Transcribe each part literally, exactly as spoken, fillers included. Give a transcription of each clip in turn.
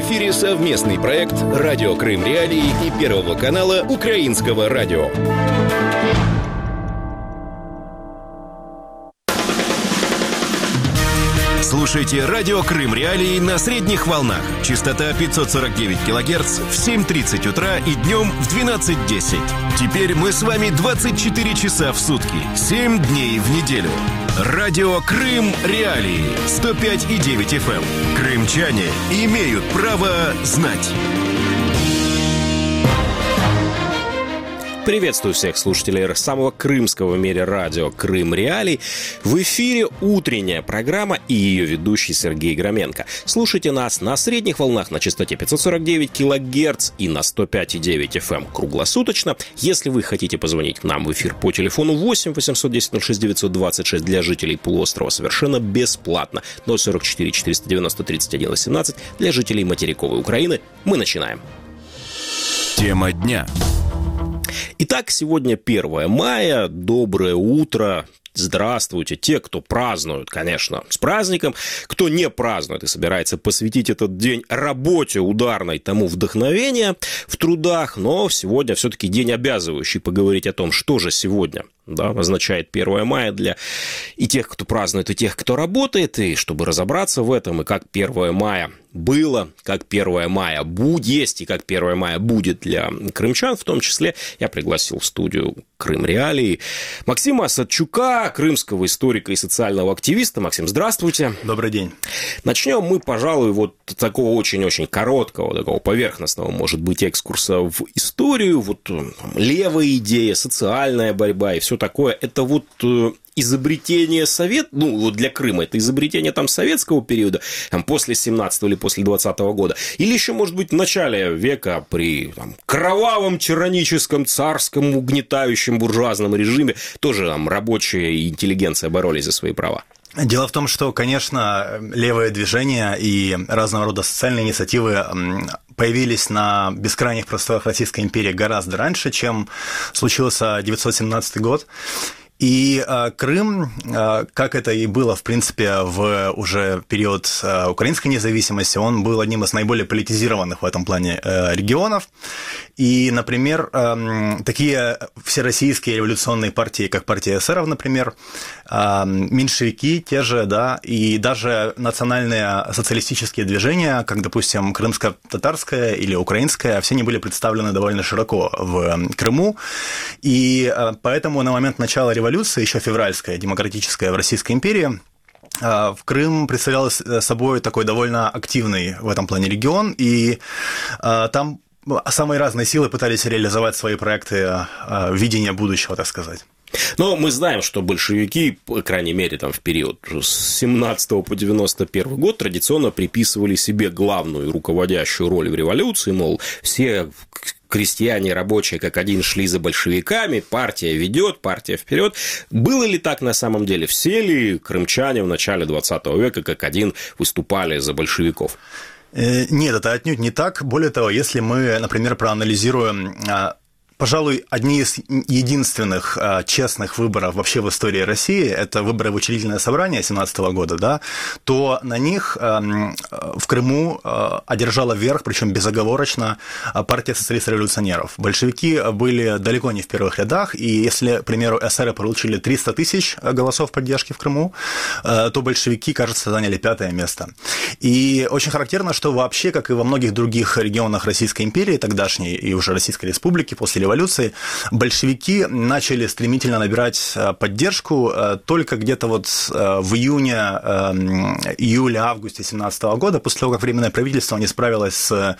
эфире совместный проект «Радио Крым Реалии» и Первого канала Украинского радио. Слушайте «Радио Крым Реалии» на средних волнах. Частота пятьсот сорок девять килогерц в семь тридцать утра и днем в двенадцать десять. Теперь мы с вами двадцать четыре часа в сутки, семь дней в неделю. «Радио Крым Реалии» сто пять и девять эф эм. Крымчане имеют право знать. Приветствую всех слушателей самого крымского в мире радио «Крым Реалий». В эфире утренняя программа и ее ведущий Сергей Громенко. Слушайте нас на средних волнах на частоте пятьсот сорок девять килогерц и на сто пять и девять эф эм круглосуточно. Если вы хотите позвонить нам в эфир по телефону восемь восемьсот десять ноль шесть девятьсот двадцать шесть для жителей полуострова совершенно бесплатно, ноль сорок четыре четыреста девяносто тридцать один восемнадцать для жителей материковой Украины, мы начинаем. Тема дня. Итак, сегодня первое мая. Доброе утро. Здравствуйте. Те, кто празднуют, конечно, с праздником. Кто не празднует и собирается посвятить этот день работе ударной, тому вдохновения в трудах. Но сегодня все-таки день обязывающий поговорить о том, что же сегодня, да, означает первое мая для и тех, кто празднует, и тех, кто работает. И чтобы разобраться в этом, и как первое мая было, как первое мая будет, есть, и как первое мая будет для крымчан, в том числе, я пригласил в студию «Крым Реалии» Максима Осадчука, крымского историка и социального активиста. Максим, здравствуйте. Добрый день. Начнем мы, пожалуй, вот такого очень-очень короткого, такого поверхностного, может быть, экскурса в историю. Вот левая идея, социальная борьба и все такое. Это вот изобретение Совет, ну, для Крыма, это изобретение там советского периода, там, после семнадцатого или после двадцатого года, или еще, может быть, в начале века при там, кровавом, тираническом, царском, угнетающем буржуазном режиме тоже там рабочая и интеллигенция боролись за свои права. Дело в том, что, конечно, левое движение и разного рода социальные инициативы появились на бескрайних просторах Российской империи гораздо раньше, чем случился девятьсот семнадцатый год. И э, Крым, э, как это и было, в принципе, в уже период э, украинской независимости, он был одним из наиболее политизированных в этом плане э, регионов. И, например, э, такие всероссийские революционные партии, как партия эсеров, например, э, меньшевики те же, да, и даже национальные социалистические движения, как, допустим, крымско-татарское или украинское, все они были представлены довольно широко в Крыму. И э, поэтому на момент начала революции, еще февральская, демократическая в Российской империи, в Крым представлял собой такой довольно активный в этом плане регион, и там самые разные силы пытались реализовать свои проекты видения будущего, так сказать. Но мы знаем, что большевики, по крайней мере, там, в период с семнадцатого по девяносто первый год традиционно приписывали себе главную руководящую роль в революции, мол, все крестьяне, рабочие как один шли за большевиками, партия ведет, партия вперед. Было ли так на самом деле? Все ли крымчане в начале двадцатого века как один выступали за большевиков? Нет, это отнюдь не так. Более того, если мы, например, проанализируем, пожалуй, одни из единственных а, честных выборов вообще в истории России, это выборы в учредительное собрание семнадцатого года, да, то на них а, в Крыму а, одержала верх, причем безоговорочно, партия социалистов-революционеров. Большевики были далеко не в первых рядах, и если, к примеру, эсеры получили триста тысяч голосов поддержки в Крыму, а, то большевики, кажется, заняли пятое место. И очень характерно, что вообще, как и во многих других регионах Российской империи, тогдашней и уже Российской Республики после революции, революции, большевики начали стремительно набирать поддержку только где-то вот в июне, июле-августе семнадцатого года, после того, как Временное правительство не справилось с,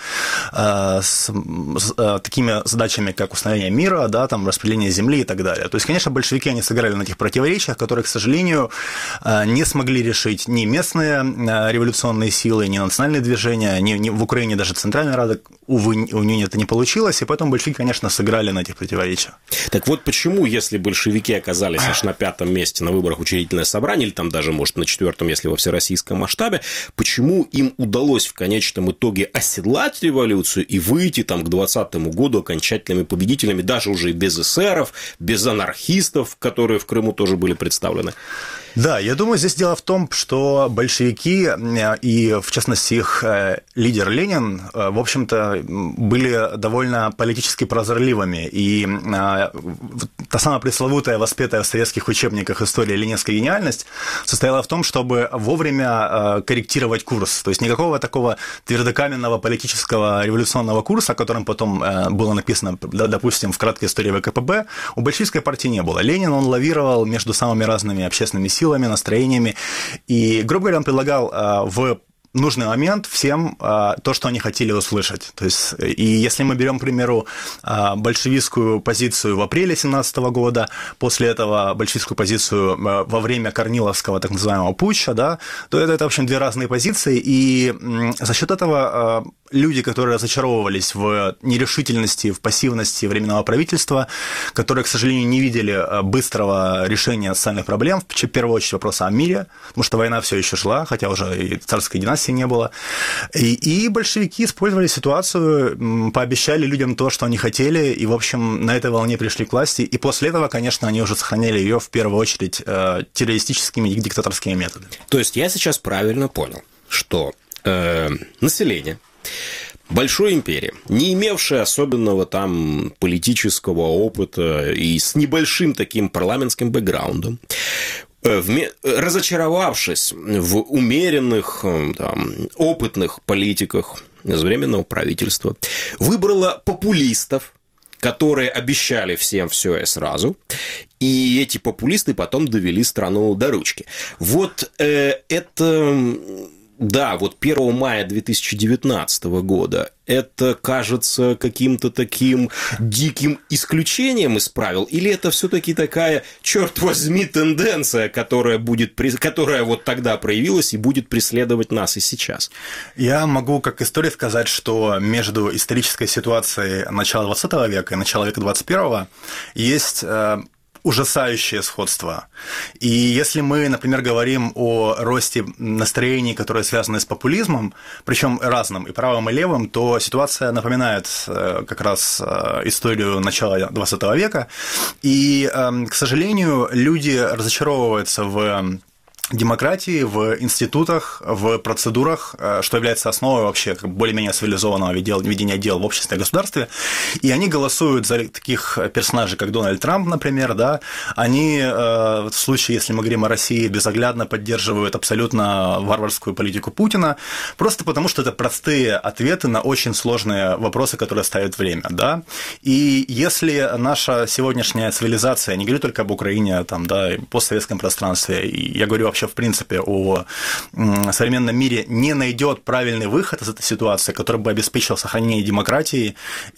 с, с такими задачами, как установление мира, да, там, распределение земли и так далее. То есть, конечно, большевики, они сыграли на этих противоречиях, которые, к сожалению, не смогли решить ни местные революционные силы, ни национальные движения, ни, ни в Украине даже Центральная Рада, увы, у нее это не получилось, и поэтому большевики, конечно, сыграли на этих противоречиях. Так вот, почему, если большевики оказались аж на пятом месте на выборах учредительное собрание, или там даже, может, на четвертом, если во всероссийском масштабе, почему им удалось в конечном итоге оседлать революцию и выйти там к двадцатому году окончательными победителями, даже уже и без эсеров, без анархистов, которые в Крыму тоже были представлены? Да, я думаю, здесь дело в том, что большевики и, в частности, их лидер Ленин, в общем-то, были довольно политически прозорливыми. И та самая пресловутая, воспетая в советских учебниках история ленинская гениальность состояла в том, чтобы вовремя корректировать курс. То есть никакого такого твердокаменного политического революционного курса, о котором потом было написано, допустим, в краткой истории ВКПБ, у большевистской партии не было. Ленин, он лавировал между самыми разными общественными силами, настроениями, и, грубо говоря, он предлагал в нужный момент всем а, то, что они хотели услышать. То есть, и если мы берем, к примеру, а, большевистскую позицию в апреле семнадцатого года, после этого большевистскую позицию а, во время Корниловского так называемого путча, да, то это, это, в общем, две разные позиции, и м, за счет этого а, люди, которые разочаровывались в нерешительности, в пассивности временного правительства, которые, к сожалению, не видели быстрого решения социальных проблем, в первую очередь вопроса о мире, потому что война все еще шла, хотя уже и царской династии не было. И, и большевики использовали ситуацию, пообещали людям то, что они хотели, и, в общем, на этой волне пришли к власти. И после этого, конечно, они уже сохраняли ее в первую очередь террористическими и диктаторскими методами. То есть я сейчас правильно понял, что э, население большой империи, не имевшая особенного там политического опыта и с небольшим таким парламентским бэкграундом, разочаровавшись в умеренных, там, опытных политиках из Временного правительства, выбрала популистов, которые обещали всем все и сразу, и эти популисты потом довели страну до ручки. Вот э, это... Да, вот первого мая две тысячи девятнадцатого года это кажется каким-то таким диким исключением из правил, или это все-таки такая, черт возьми, тенденция, которая, будет, которая вот тогда проявилась и будет преследовать нас и сейчас? Я могу как историк сказать, что между исторической ситуацией начала двадцатого века и начала века двадцать первого есть ужасающее сходство. И если мы, например, говорим о росте настроений, которые связаны с популизмом, причем разным, и правым, и левым, то ситуация напоминает как раз историю начала двадцатого века. И, к сожалению, люди разочаровываются в демократии, в институтах, в процедурах, что является основой вообще более-менее цивилизованного ведения дел в обществе и государстве, и они голосуют за таких персонажей, как Дональд Трамп, например, да, они в случае, если мы говорим о России, безоглядно поддерживают абсолютно варварскую политику Путина, просто потому что это простые ответы на очень сложные вопросы, которые ставит время, да, и если наша сегодняшняя цивилизация, не говорю только об Украине, там, да, постсоветском пространстве, я говорю вообще в принципе о современном мире, не найдет правильный выход из этой ситуации, который бы обеспечил сохранение демократии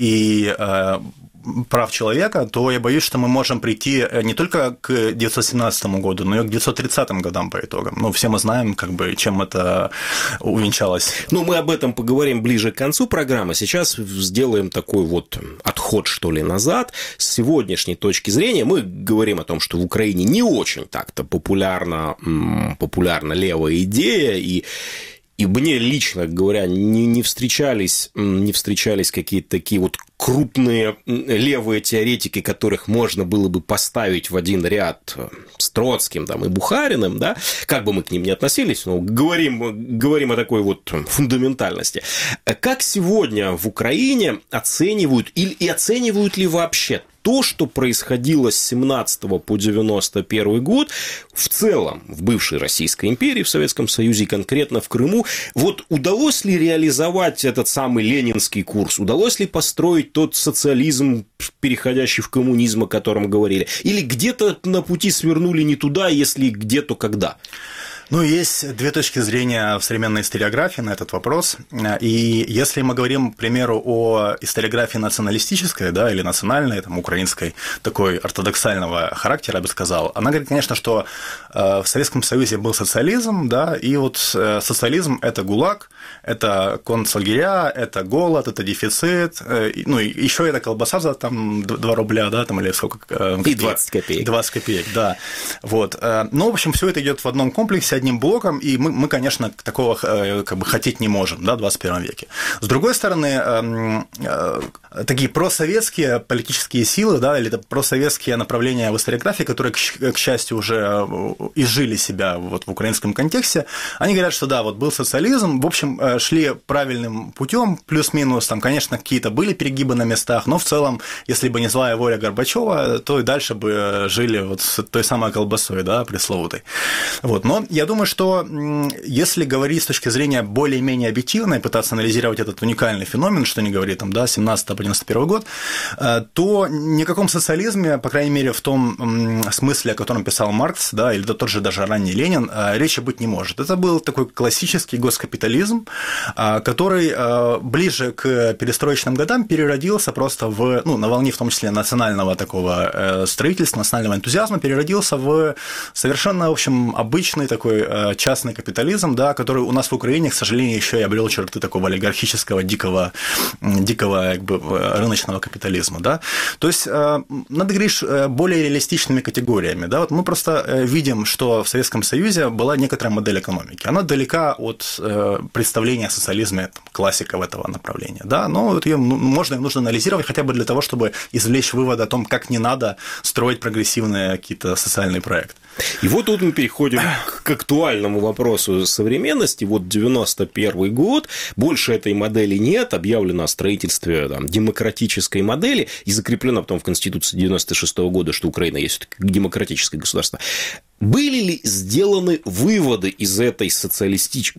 и э, прав человека, то я боюсь, что мы можем прийти не только к девятьсот семнадцатому году, но и к девятьсот тридцатым годам по итогам. Ну, все мы знаем, как бы, чем это увенчалось. Ну, мы об этом поговорим ближе к концу программы. Сейчас сделаем такой вот отход, что ли, назад. С сегодняшней точки зрения мы говорим о том, что в Украине не очень так-то популярна, популярна левая идея, и И мне лично говоря, не, не встречались, не встречались какие-то такие вот крупные левые теоретики, которых можно было бы поставить в один ряд с Троцким там, и Бухариным, да, как бы мы к ним ни относились, но говорим, говорим о такой вот фундаментальности. Как сегодня в Украине оценивают или и оценивают ли вообще то, что происходило с семнадцатого по девяносто первый год в целом в бывшей Российской империи, в Советском Союзе и конкретно в Крыму, вот удалось ли реализовать этот самый ленинский курс, удалось ли построить тот социализм, переходящий в коммунизм, о котором говорили, или где-то на пути свернули не туда, если где, то когда? Ну, есть две точки зрения в современной историографии на этот вопрос. И если мы говорим, к примеру, о историографии националистической, да, или национальной, там, украинской, такой ортодоксального характера, я бы сказал, она говорит, конечно, что в Советском Союзе был социализм, да, и вот социализм – это ГУЛАГ, это концлагеря, это голод, это дефицит, ну, и еще это колбаса за там два рубля, да, там, или сколько? И двадцать копеек. двадцать копеек, да. Вот. Ну, в общем, все это идет в одном комплексе, одним блоком, и мы, мы конечно, такого как бы хотеть не можем, да, в двадцать первом веке. С другой стороны, такие просоветские политические силы, да, или просоветские направления в историографии, которые, к счастью, уже изжили себя вот в украинском контексте, они говорят, что да, вот был социализм, в общем, шли правильным путем, плюс-минус, там, конечно, какие-то были перегибы на местах, но в целом, если бы не злая воля Горбачева, то и дальше бы жили вот с той самой колбасой, да, пресловутой. Вот. Но я думаю, что если говорить с точки зрения более-менее объективной, пытаться анализировать этот уникальный феномен, что не говорит, там, да, семнадцатый по девяносто первый год, то ни о каком социализме, по крайней мере, в том смысле, о котором писал Маркс, да, или тот же даже ранний Ленин, речи быть не может. Это был такой классический госкапитализм, который ближе к перестроечным годам переродился просто в, ну, на волне в том числе национального такого строительства, национального энтузиазма, переродился в совершенно, в общем, обычный такой частный капитализм, да, который у нас в Украине, к сожалению, еще и обрел черты такого олигархического, дикого, дикого как бы, рыночного капитализма. Да. То есть, надо говорить более реалистичными категориями. Да. Вот мы просто видим, что в Советском Союзе была некоторая модель экономики. Она далека от представления о социализме классиков этого направления. Да. Но вот ее можно и нужно анализировать хотя бы для того, чтобы извлечь вывод о том, как не надо строить прогрессивные какие-то социальные проекты. И вот тут мы переходим к актуальному вопросу современности. Вот девяносто первый год, больше этой модели нет, объявлено о строительстве там, демократической модели и закреплено потом в Конституции девяносто шестого года, что Украина есть демократическое государство. Были ли сделаны выводы из этой социалистической,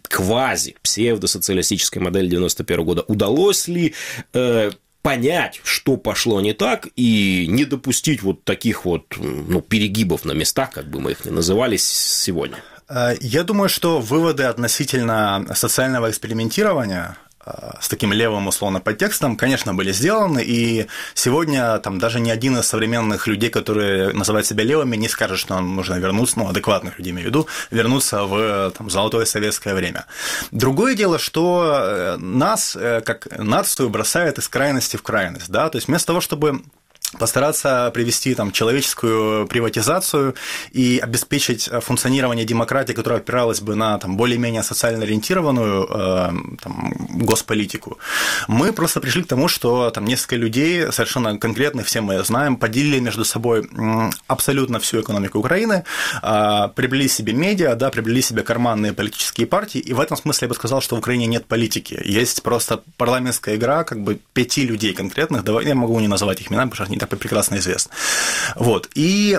квази-псевдосоциалистической модели девяносто первого года? Удалось ли э, понять, что пошло не так, и не допустить вот таких вот, ну, перегибов на местах, как бы мы их ни называли сегодня? Я думаю, что выводы относительно социального экспериментирования с таким левым, условно, подтекстом, конечно, были сделаны, и сегодня там даже ни один из современных людей, которые называют себя левыми, не скажет, что нам нужно вернуться, ну, адекватных людей, имею в виду, вернуться в там, золотое советское время. Другое дело, что нас, как нацию, бросает из крайности в крайность, да, то есть вместо того, чтобы постараться привести там, человеческую приватизацию и обеспечить функционирование демократии, которая опиралась бы на там, более-менее социально ориентированную э, там, госполитику. Мы просто пришли к тому, что там, несколько людей, совершенно конкретных, все мы знаем, поделили между собой абсолютно всю экономику Украины, э, приобрели себе медиа, да, приобрели себе карманные политические партии, и в этом смысле я бы сказал, что в Украине нет политики. Есть просто парламентская игра как бы пяти людей конкретных, я могу не называть их имена, потому что они так прекрасно известно. Вот. И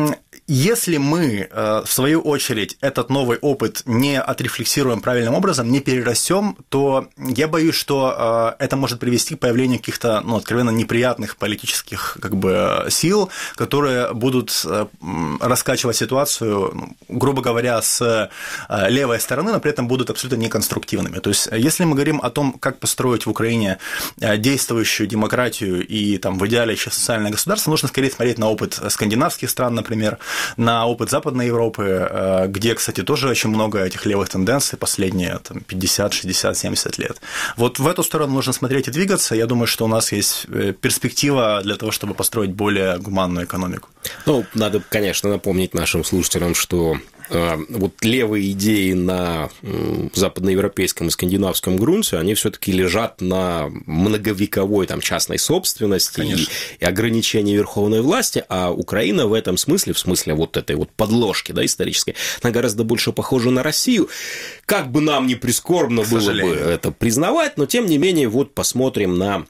если мы, в свою очередь, этот новый опыт не отрефлексируем правильным образом, не перерастем, то я боюсь, что это может привести к появлению каких-то, ну, откровенно неприятных политических как бы, сил, которые будут раскачивать ситуацию, грубо говоря, с левой стороны, но при этом будут абсолютно неконструктивными. То есть, если мы говорим о том, как построить в Украине действующую демократию и там, в идеале еще социальное государство, нужно скорее смотреть на опыт скандинавских стран, например, на опыт Западной Европы, где, кстати, тоже очень много этих левых тенденций последние там, пятьдесят, шестьдесят, семьдесят лет. Вот в эту сторону нужно смотреть и двигаться. Я думаю, что у нас есть перспектива для того, чтобы построить более гуманную экономику. Ну, надо, конечно, напомнить нашим слушателям, что вот левые идеи на западноевропейском и скандинавском грунте, они все-таки лежат на многовековой там, частной собственности и, и ограничении верховной власти, а Украина в этом смысле, в смысле вот этой вот подложки, да, исторической, она гораздо больше похожа на Россию. Как бы нам ни прискорбно было бы это признавать, но тем не менее вот посмотрим на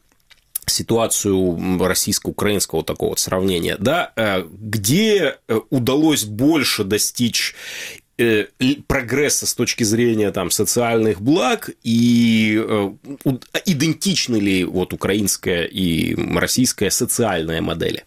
ситуацию российско-украинского такого вот сравнения, да, где удалось больше достичь прогресса с точки зрения там, социальных благ, и идентичны ли вот украинская и российская социальная модели?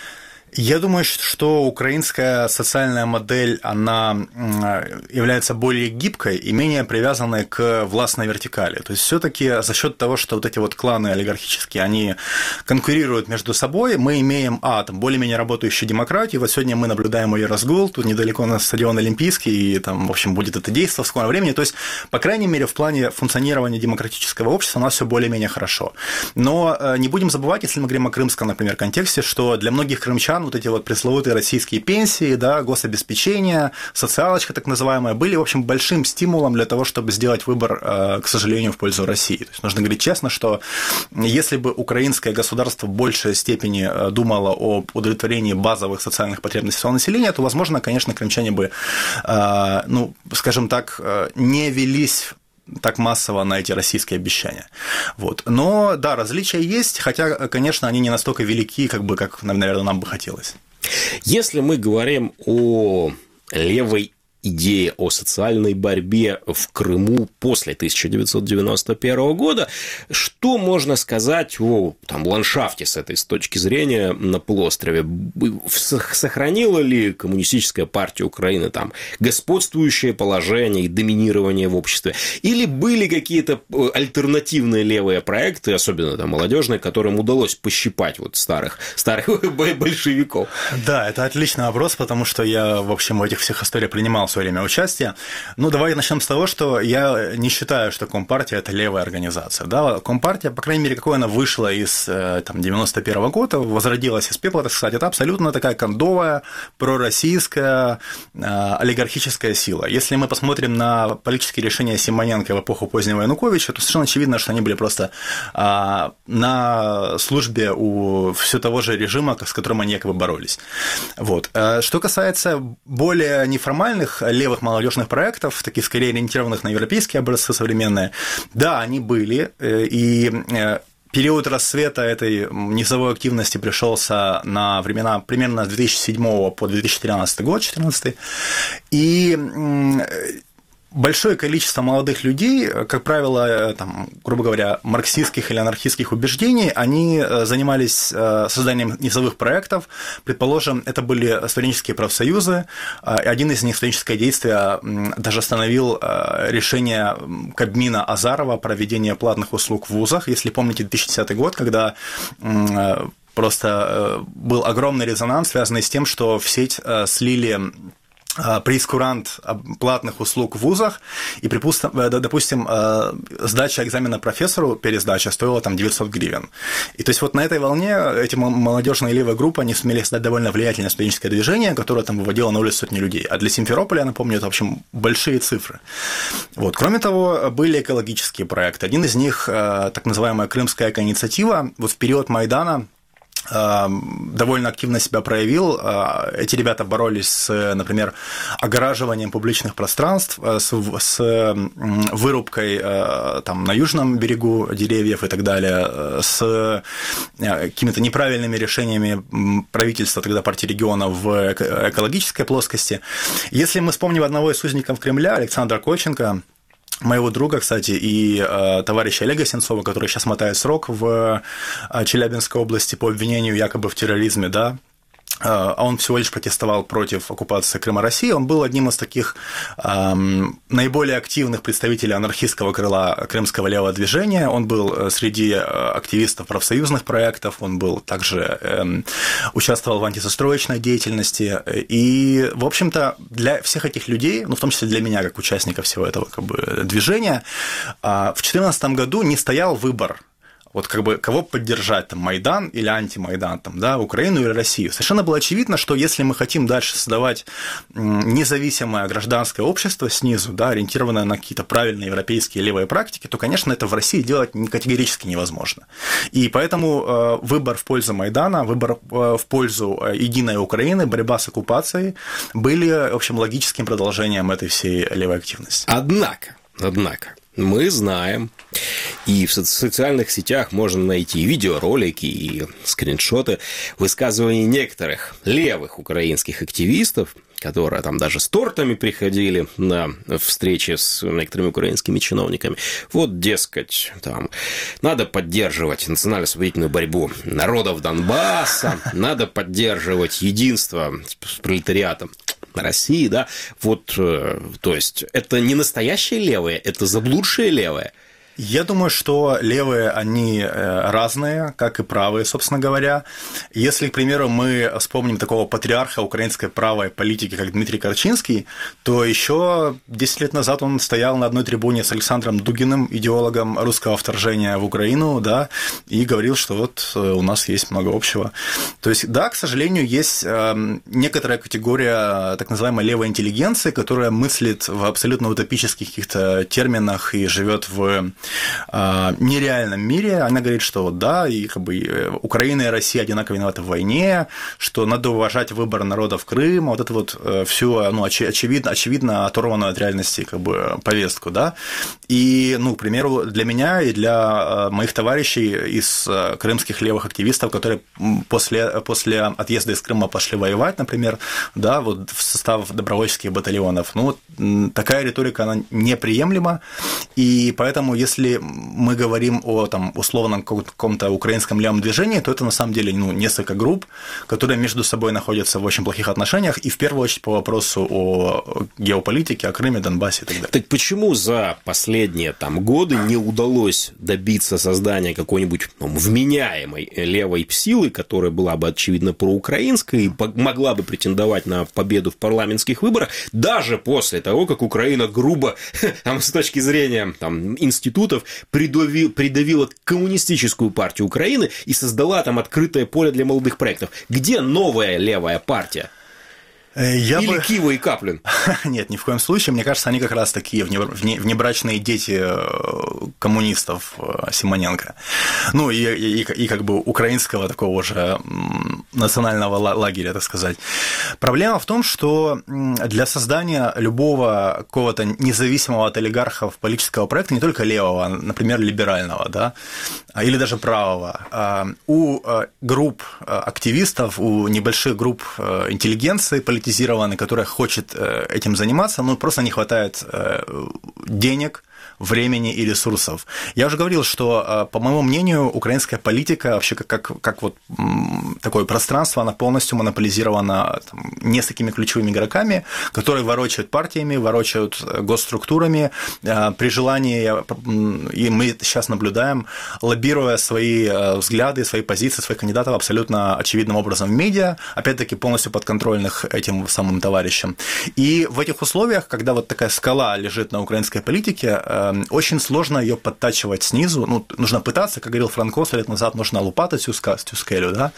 Я думаю, что украинская социальная модель, она является более гибкой и менее привязанной к властной вертикали. То есть, все-таки за счет того, что вот эти вот кланы олигархические, они конкурируют между собой, мы имеем, а, там, более-менее работающую демократию. Вот сегодня мы наблюдаем ее разгул, тут недалеко на стадион Олимпийский, и там, в общем, будет это действо в скором времени. То есть, по крайней мере, в плане функционирования демократического общества у нас все более-менее хорошо. Но не будем забывать, если мы говорим о крымском, например, контексте, что для многих крымчан Майдан, вот эти вот пресловутые российские пенсии, да, гособеспечение, социалочка так называемая, были, в общем, большим стимулом для того, чтобы сделать выбор, к сожалению, в пользу России. То есть нужно говорить честно, что если бы украинское государство в большей степени думало об удовлетворении базовых социальных потребностей своего населения, то, возможно, конечно, крымчане бы, ну, скажем так, не велись так массово на эти российские обещания. Вот. Но, да, различия есть, хотя, конечно, они не настолько велики, как бы, как, наверное, нам бы хотелось. Если мы говорим о левой идея о социальной борьбе в Крыму после тысяча девятьсот девяносто первого года. Что можно сказать о там, ландшафте с этой с точки зрения на полуострове? Сохранила ли Коммунистическая партия Украины там господствующее положение и доминирование в обществе? Или были какие-то альтернативные левые проекты, особенно там молодежные, которым удалось пощипать вот старых, старых большевиков? Да, это отличный вопрос, потому что я, в общем, в этих всех историях принимал в свое время участия. Ну, давай начнем с того, что я не считаю, что Компартия – это левая организация. Да? Компартия, по крайней мере, какой она вышла из там, девяносто первого года, возродилась из пепла, так сказать, это абсолютно такая кондовая, пророссийская, олигархическая сила. Если мы посмотрим на политические решения Симоненко в эпоху позднего Януковича, то совершенно очевидно, что они были просто на службе у все того же режима, с которым они якобы боролись. Вот. Что касается более неформальных левых молодежных проектов, таких скорее ориентированных на европейские образцы современные, да, они были, и период расцвета этой низовой активности пришелся на времена примерно с две тысячи седьмого по две тысячи тринадцатый год, две тысячи четырнадцатый, и большое количество молодых людей, как правило, там, грубо говоря, марксистских или анархистских убеждений, они занимались созданием низовых проектов. Предположим, это были студенческие профсоюзы. Один из них, студенческое действие, даже остановил решение Кабмина Азарова о проведении платных услуг в вузах. Если помните, две тысячи десятый год, когда просто был огромный резонанс, связанный с тем, что в сеть слили прейскурант платных услуг в вузах, и, допустим, сдача экзамена профессору, пересдача, стоила там девятьсот гривен. И то есть вот на этой волне эти молодежные левые группы, они сумели создать довольно влиятельное студенческое движение, которое там выводило на улицу сотни людей. А для Симферополя, я напомню, это, в общем, большие цифры. Вот. Кроме того, были экологические проекты. Один из них, так называемая Крымская эко-инициатива, вот в период Майдана довольно активно себя проявил. Эти ребята боролись с, например, огораживанием публичных пространств, с, с вырубкой там, на южном берегу деревьев и так далее, с какими-то неправильными решениями правительства, тогда партии регионов в экологической плоскости. Если мы вспомним одного из узников Кремля, Александра Коченко, моего друга, кстати, и э, товарища Олега Сенцова, который сейчас мотает срок в э, Челябинской области по обвинению якобы в терроризме, да, а он всего лишь протестовал против оккупации Крыма России, он был одним из таких эм, наиболее активных представителей анархистского крыла крымского левого движения, он был среди активистов профсоюзных проектов, он был также эм, участвовал в антизастроечной деятельности, и, в общем-то, для всех этих людей, ну, в том числе для меня, как участника всего этого как бы, движения, э, в две тысячи четырнадцатом году не стоял выбор, вот как бы кого поддержать, там, Майдан или антимайдан, там, да, Украину или Россию. Совершенно было очевидно, что если мы хотим дальше создавать независимое гражданское общество снизу, да, ориентированное на какие-то правильные европейские левые практики, то, конечно, это в России делать категорически невозможно. И поэтому выбор в пользу Майдана, выбор в пользу единой Украины, борьба с оккупацией были, в общем, логическим продолжением этой всей левой активности. Однако, однако, мы знаем, и в социальных сетях можно найти видеоролики и скриншоты высказываний некоторых левых украинских активистов, которые там даже с тортами приходили на встречи с некоторыми украинскими чиновниками. Вот, дескать, там, надо поддерживать национально-освободительную борьбу народов Донбасса, надо поддерживать единство с пролетариатом России, да, вот, то есть, это не настоящие левые, это заблудшие левые. Я думаю, что левые, они разные, как и правые, собственно говоря. Если, к примеру, мы вспомним такого патриарха украинской правой политики, как Дмитрий Корчинский, то еще десять лет назад он стоял на одной трибуне с Александром Дугиным, идеологом русского вторжения в Украину, да, и говорил, что вот у нас есть много общего. То есть, да, к сожалению, есть некоторая категория так называемой левой интеллигенции, которая мыслит в абсолютно утопических каких-то терминах и живет в нереальном мире. Она говорит, что да, и как бы Украина и Россия одинаково виноваты в войне, что надо уважать выбор народов Крыма, вот это вот всю, ну, очевидно, очевидно оторванную от реальности как бы повестку, да. И, ну, к примеру, для меня и для моих товарищей из крымских левых активистов, которые после, после отъезда из Крыма пошли воевать, например, да, вот в состав добровольческих батальонов, ну, такая риторика, она неприемлема, и поэтому, если мы говорим о там, условном каком-то украинском левом движении, то это на самом деле ну, несколько групп, которые между собой находятся в очень плохих отношениях, и в первую очередь по вопросу о геополитике, о Крыме, Донбассе и так далее. Так почему за последние там, годы не удалось добиться создания какой-нибудь ну, вменяемой левой силы, которая была бы, очевидно, проукраинской и могла бы претендовать на победу в парламентских выборах, даже после того, как Украина грубо, там, с точки зрения там, институтов, придавила, придавила коммунистическую партию Украины и создала там открытое поле для молодых проектов. Где новая левая партия? Я Или бы... Кива и Каплин? Нет, ни в коем случае. Мне кажется, они как раз такие внебрачные дети коммунистов Симоненко. Ну, и, и, и как бы украинского такого же национального лагеря, так сказать. Проблема в том, что для создания любого какого-то независимого от олигархов политического проекта, не только левого, а, например, либерального, да, или даже правого, у групп активистов, у небольших групп интеллигенции политизированной, которая хочет этим заниматься, ну, просто не хватает денег, времени и ресурсов. Я уже говорил, что, по моему мнению, украинская политика, вообще как, как, как вот такое пространство, она полностью монополизирована там, несколькими ключевыми игроками, которые ворочают партиями, ворочают госструктурами, при желании, и мы сейчас наблюдаем, лоббируя свои взгляды, свои позиции, своих кандидатов абсолютно очевидным образом в медиа, опять-таки полностью подконтрольных этим самым товарищам. И в этих условиях, когда вот такая скала лежит на украинской политике, очень сложно ее подтачивать снизу. Ну, нужно пытаться, как говорил Франко сто лет назад, нужно лупатать всю скелю, да.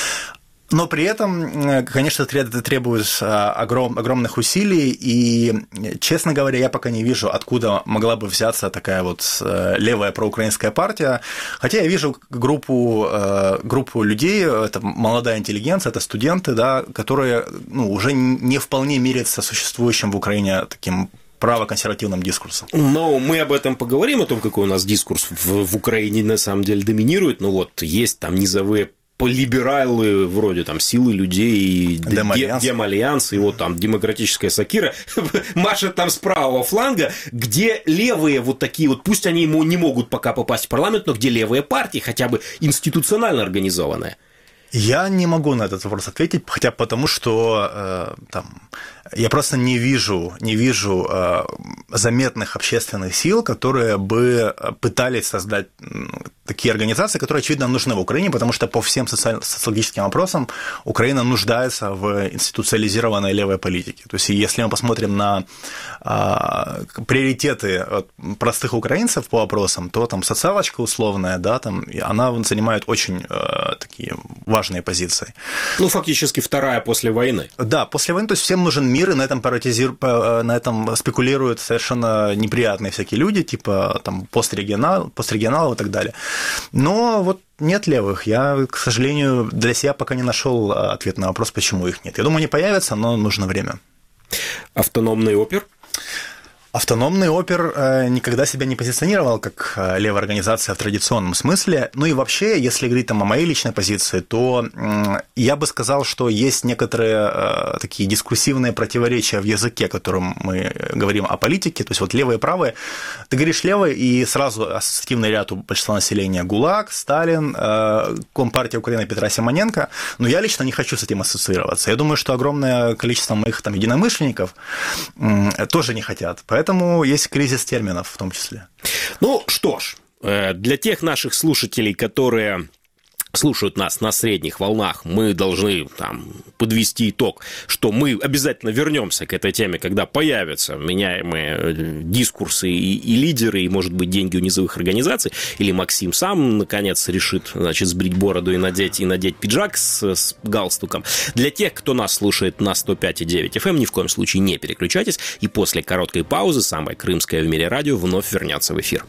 Но при этом, конечно, это требует огром, огромных усилий, и, честно говоря, я пока не вижу, откуда могла бы взяться такая вот левая проукраинская партия, хотя я вижу группу, группу людей, это молодая интеллигенция, это студенты, да, которые ну, уже не вполне мирятся с существующим в Украине таким правоконсервативным дискурсом. Но мы об этом поговорим, о том, какой у нас дискурс в, в Украине на самом деле доминирует. Ну вот, есть там низовые либералы, вроде там Силы людей, Демальянс, Демальянс, и вот там Демократическая Сокира машет там с правого фланга, где левые вот такие вот, пусть они ему не могут пока попасть в парламент, но где левые партии, хотя бы институционально организованные. Я не могу на этот вопрос ответить, хотя потому что э, там, я просто не вижу, не вижу э, заметных общественных сил, которые бы пытались создать такие организации, которые, очевидно, нужны в Украине, потому что по всем социаль- социологическим опросам Украина нуждается в институциализированной левой политике. То есть, если мы посмотрим на э, приоритеты простых украинцев по опросам, то там социалочка условная, да, там, она занимает очень э, такие важные позиции. Ну, фактически вторая после войны. Да, после войны, то есть всем нужен мир, и на этом, паразитируют, на этом спекулируют совершенно неприятные всякие люди, типа там пострегионал, пострегионалов и так далее. Но вот нет левых. Я, к сожалению, для себя пока не нашел ответ на вопрос, почему их нет. Я думаю, они появятся, но нужно время. Автономный опер? Автономный опер никогда себя не позиционировал как левая организация в традиционном смысле. Ну и вообще, если говорить там о моей личной позиции, то я бы сказал, что есть некоторые такие дискурсивные противоречия в языке, которым мы говорим о политике. То есть вот левые и правые. Ты говоришь левый, и сразу ассоциативный ряд у большинства населения: ГУЛАГ, Сталин, Компартия Украины Петра Симоненко. Но я лично не хочу с этим ассоциироваться. Я думаю, что огромное количество моих там единомышленников тоже не хотят. Поэтому Поэтому есть кризис терминов в том числе. Ну что ж, для тех наших слушателей, которые слушают нас на средних волнах, мы должны там подвести итог, что мы обязательно вернемся к этой теме, когда появятся меняемые дискурсы и, и лидеры, и, может быть, деньги у низовых организаций, или Максим сам, наконец, решит, значит, сбрить бороду и надеть, и надеть пиджак с, с галстуком. Для тех, кто нас слушает на сто пять и девять эф эм, ни в коем случае не переключайтесь, и после короткой паузы самое крымское в мире радио вновь вернется в эфир.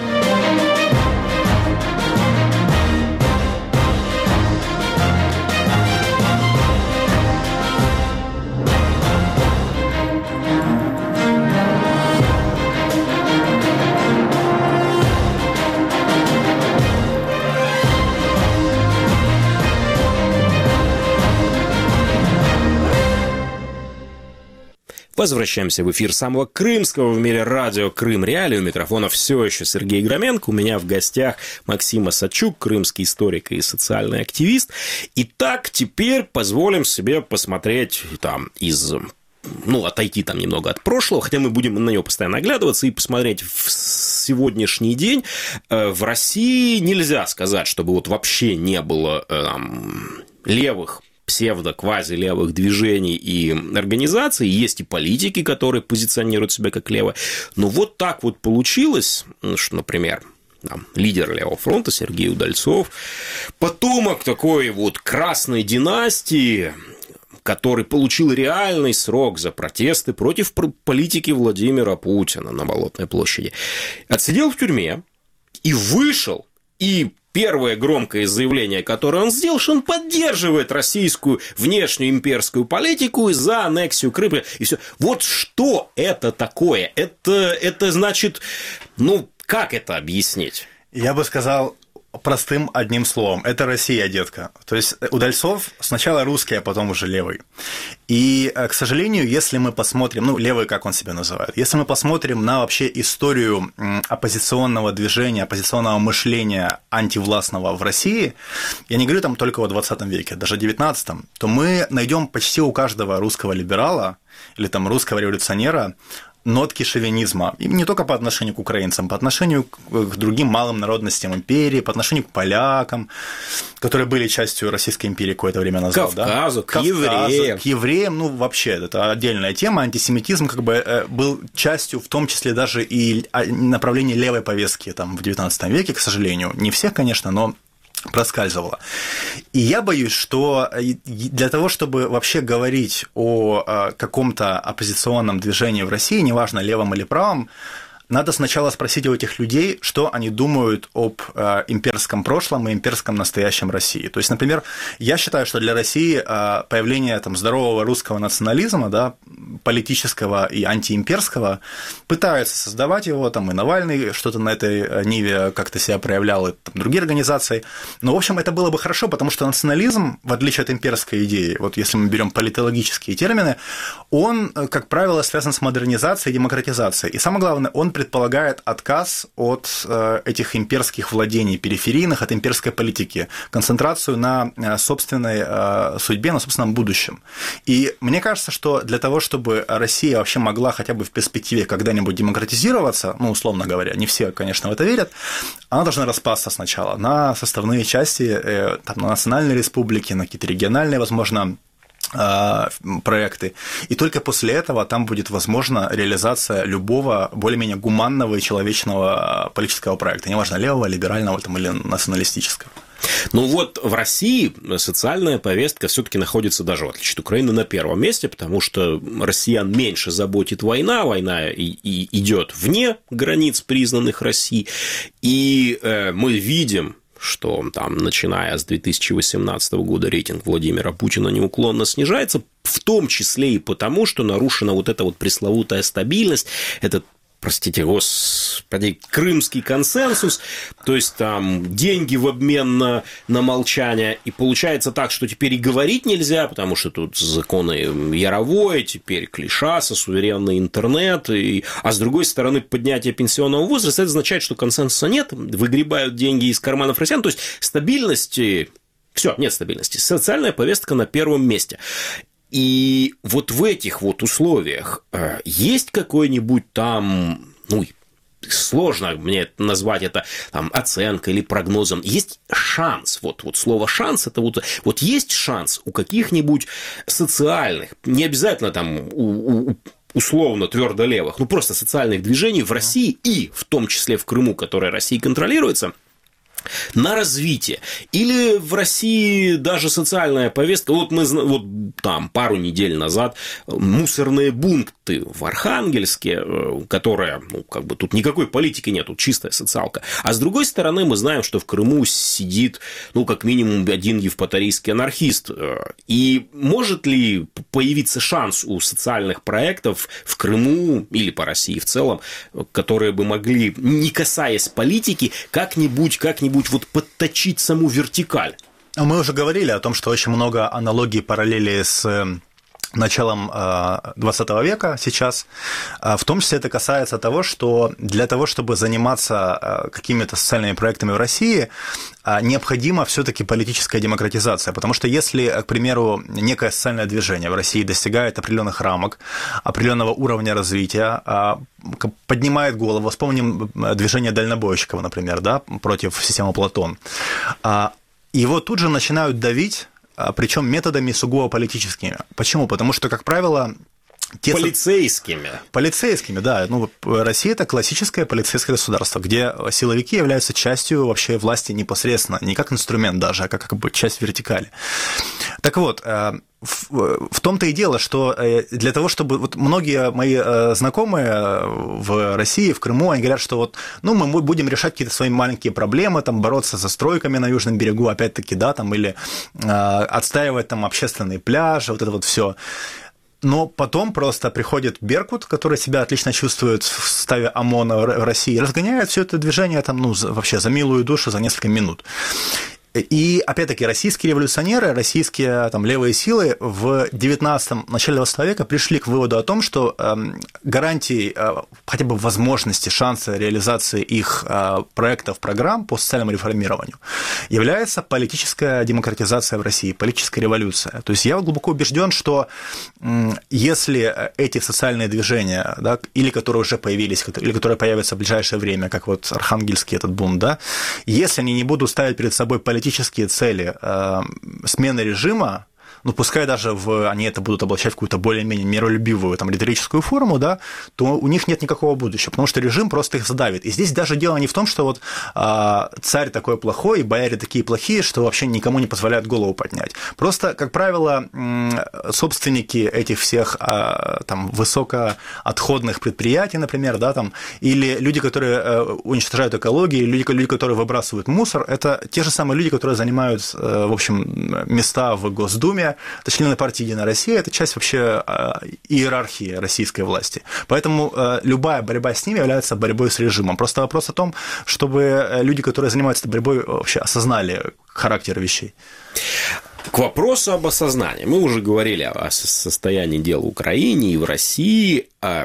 Возвращаемся в эфир самого крымского в мире радио «Крым Реалии». У микрофона все еще Сергей Громенко. У меня в гостях Максим Осадчук, крымский историк и социальный активист. Итак, теперь позволим себе посмотреть там из... ну, отойти там немного от прошлого, хотя мы будем на него постоянно оглядываться и посмотреть в сегодняшний день. В России нельзя сказать, чтобы вот вообще не было там левых, псевдо-квази-левых движений и организаций, есть и политики, которые позиционируют себя как левые, но вот так вот получилось, что, например, там, лидер Левого фронта Сергей Удальцов, потомок такой вот красной династии, который получил реальный срок за протесты против политики Владимира Путина на Болотной площади, отсидел в тюрьме и вышел, и первое громкое заявление, которое он сделал, что он поддерживает российскую внешнюю имперскую политику и за аннексию Крыма, и все. Вот что это такое? Это, это значит, ну, как это объяснить? Я бы сказал простым одним словом. Это Россия, детка. То есть Удальцов сначала русский, а потом уже левый. И, к сожалению, если мы посмотрим, ну, левый, как он себя называет, если мы посмотрим на вообще историю оппозиционного движения, оппозиционного мышления антивластного в России, я не говорю там только о двадцатом веке, даже девятнадцатом, то мы найдем почти у каждого русского либерала или там русского революционера нотки шовинизма, и не только по отношению к украинцам, по отношению к другим малым народностям империи, по отношению к полякам, которые были частью Российской империи какое-то время назад. Кавказу, да? к евреям. К евреям, ну, вообще, это отдельная тема. Антисемитизм как бы был частью, в том числе, даже и направления левой повестки там, в девятнадцатом веке, к сожалению. Не всех, конечно, но проскальзывало. И я боюсь, что для того, чтобы вообще говорить о каком-то оппозиционном движении в России, неважно, левом или правом, надо сначала спросить у этих людей, что они думают об э, имперском прошлом и имперском настоящем России. То есть, например, я считаю, что для России э, появление там, здорового русского национализма, да, политического и антиимперского, пытаются создавать его, там, и Навальный что-то на этой ниве как-то себя проявлял, и там, другие организации. Но, в общем, это было бы хорошо, потому что национализм, в отличие от имперской идеи, вот если мы берем политологические термины, он, как правило, связан с модернизацией и демократизацией. И самое главное, он предполагает отказ от этих имперских владений периферийных, от имперской политики, концентрацию на собственной судьбе, на собственном будущем. И мне кажется, что для того, чтобы Россия вообще могла хотя бы в перспективе когда-нибудь демократизироваться, ну, условно говоря, не все, конечно, в это верят, она должна распасться сначала на составные части, там, на национальные республики, на какие-то региональные, возможно, проекты. И только после этого там будет возможна реализация любого более-менее гуманного и человечного политического проекта, неважно, левого, либерального там, или националистического. Ну вот в России социальная повестка все-таки находится даже, в отличие от Украины, на первом месте, потому что россиян меньше заботит война, война и, и идет вне границ признанных России, и э, мы видим, что там, начиная с две тысячи восемнадцатого года, рейтинг Владимира Путина неуклонно снижается, в том числе и потому, что нарушена вот эта вот пресловутая стабильность, этот, простите, господи, крымский консенсус, то есть там деньги в обмен на, на молчание, и получается так, что теперь и говорить нельзя, потому что тут законы Яровой, теперь Клишаса, суверенный интернет, и... а с другой стороны поднятие пенсионного возраста, это означает, что консенсуса нет, выгребают деньги из карманов россиян, то есть стабильности, все, нет стабильности, социальная повестка на первом месте. И вот в этих вот условиях есть какой-нибудь там, ну, сложно мне назвать это там, оценкой или прогнозом, есть шанс, вот, вот слово «шанс» это вот, вот есть шанс у каких-нибудь социальных, не обязательно там у, у условно твердо-левых, ну просто социальных движений в России и в том числе в Крыму, которое Россией контролируется, на развитие. Или в России даже социальная повестка. Вот мы вот там пару недель назад мусорные бункты в Архангельске, которые, ну, как бы тут никакой политики нету, чистая социалка. А с другой стороны, мы знаем, что в Крыму сидит, ну, как минимум один евпаторийский анархист. И может ли появиться шанс у социальных проектов в Крыму или по России в целом, которые бы могли, не касаясь политики, как-нибудь, как-нибудь вот подточить саму вертикаль? Мы уже говорили о том, что очень много аналогий, параллелей с началом двадцатого века сейчас. В том числе это касается того, что для того, чтобы заниматься какими-то социальными проектами в России, необходима все-таки политическая демократизация. Потому что если, к примеру, некое социальное движение в России достигает определенных рамок, определенного уровня развития, поднимает голову, вспомним движение дальнобойщиков, например, да, против системы Платон, его тут же начинают давить, причем методами сугубо политическими. Почему? Потому что, как правило, те... Полицейскими. Полицейскими, да. Ну, Россия – это классическое полицейское государство, где силовики являются частью вообще власти непосредственно, не как инструмент даже, а как, как бы часть вертикали. Так вот, в том-то и дело, что для того, чтобы... Вот многие мои знакомые в России, в Крыму, они говорят, что вот, ну, мы будем решать какие-то свои маленькие проблемы, там, бороться со стройками на Южном берегу, опять-таки, да, там, или отстаивать там общественные пляжи, вот это вот все. Но потом просто приходит Беркут, который себя отлично чувствует в составе ОМОНа в России, и разгоняет все это движение там, ну, вообще за милую душу за несколько минут. И, опять-таки, российские революционеры, российские там, левые силы в девятнадцатом, начале двадцатого века пришли к выводу о том, что э, гарантией э, хотя бы возможности, шанса реализации их э, проектов, программ по социальному реформированию является политическая демократизация в России, политическая революция. То есть я глубоко убежден, что э, если эти социальные движения, да, или которые уже появились, или которые появятся в ближайшее время, как вот Архангельский этот бунт, да, если они не будут ставить перед собой политические политические цели э, смены режима, ну, пускай даже в, они это будут облачать в какую-то более-менее миролюбивую там, риторическую форму, да, то у них нет никакого будущего, потому что режим просто их задавит. И здесь даже дело не в том, что вот а, царь такой плохой, и бояре такие плохие, что вообще никому не позволяют голову поднять. Просто, как правило, собственники этих всех а, там, высокоотходных предприятий, например, да, там, или люди, которые уничтожают экологию, или люди, люди, которые выбрасывают мусор, это те же самые люди, которые занимают, в общем, места в Госдуме. Это члены партии «Единая Россия», это часть вообще иерархии российской власти. Поэтому любая борьба с ними является борьбой с режимом. Просто вопрос о том, чтобы люди, которые занимаются этой борьбой, вообще осознали характер вещей. К вопросу об осознании. Мы уже говорили о состоянии дел в Украине и в России,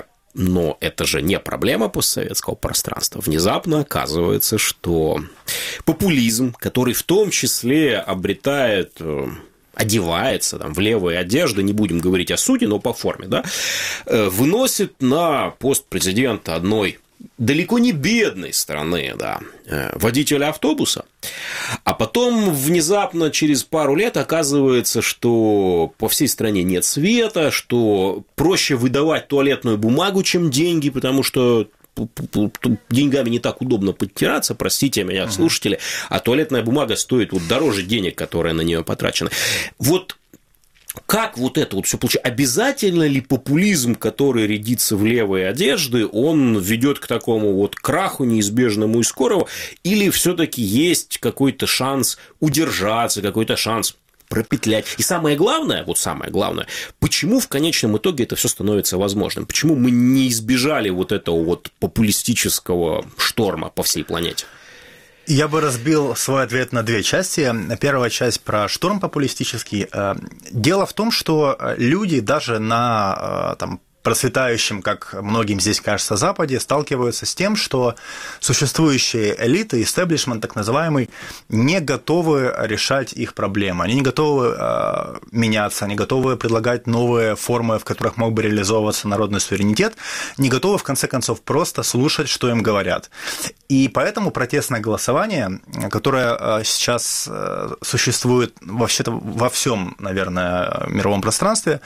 но это же не проблема постсоветского пространства. Внезапно оказывается, что популизм, который в том числе обретает... одевается там, в левые одежды, не будем говорить о сути, но по форме, да, выносит на пост президента одной далеко не бедной страны, да, водителя автобуса, а потом внезапно через пару лет оказывается, что по всей стране нет света, что проще выдавать туалетную бумагу, чем деньги, потому что деньгами не так удобно подтираться, простите меня, слушатели, а туалетная бумага стоит вот дороже денег, которые на нее потрачены. Вот как вот это вот все получается? Обязательно ли популизм, который рядится в левые одежды, он ведет к такому вот краху неизбежному и скорому, или все-таки есть какой-то шанс удержаться, какой-то шанс пропетлять. И самое главное, вот самое главное, почему в конечном итоге это все становится возможным? Почему мы не избежали вот этого вот популистического шторма по всей планете? Я бы разбил свой ответ на две части. Первая часть про шторм популистический. Дело в том, что люди даже на там, процветающем, как многим здесь кажется, Западе, сталкиваются с тем, что существующие элиты, истеблишмент так называемый, не готовы решать их проблемы, они не готовы э, меняться, они готовы предлагать новые формы, в которых мог бы реализовываться народный суверенитет, не готовы, в конце концов, просто слушать, что им говорят. И поэтому протестное голосование, которое сейчас существует вообще-то во всем, наверное, мировом пространстве,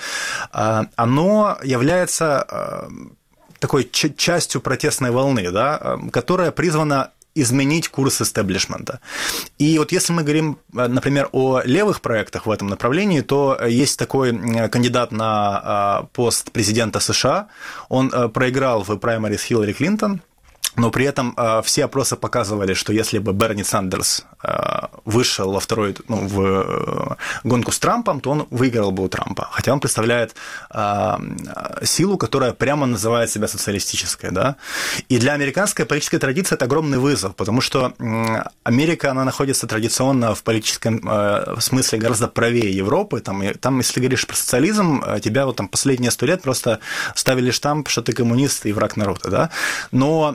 оно является такой частью протестной волны, да, которая призвана изменить курс истеблишмента. И вот если мы говорим, например, о левых проектах в этом направлении, то есть такой кандидат на пост президента США, он проиграл в праймериз Хиллари Клинтон, но при этом э, все опросы показывали, что если бы Берни Сандерс э, вышел во второй, ну, в э, гонку с Трампом, то он выиграл бы у Трампа. Хотя он представляет э, силу, которая прямо называет себя социалистической. Да? И для американской политической традиции это огромный вызов, потому что э, Америка, она находится традиционно в политическом э, смысле гораздо правее Европы. Там, и, там, если говоришь про социализм, тебя вот там последние сто лет просто ставили штамп, что ты коммунист и враг народа. Да? Но